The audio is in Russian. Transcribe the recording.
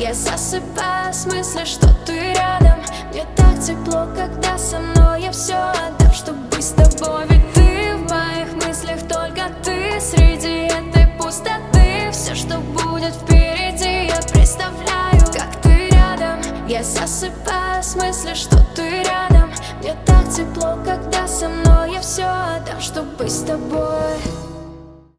Я засыпаю с мыслью, что ты рядом. Мне так тепло, когда со мной. Я все отдам, чтобы быть с тобой. Ведь ты в моих мыслях, только ты среди этой пустоты. Все, что будет впереди, я представляю, как ты рядом. Я засыпаю с мыслью, что ты рядом. Мне так тепло, когда со мной. Я все отдам, чтобы быть с тобой.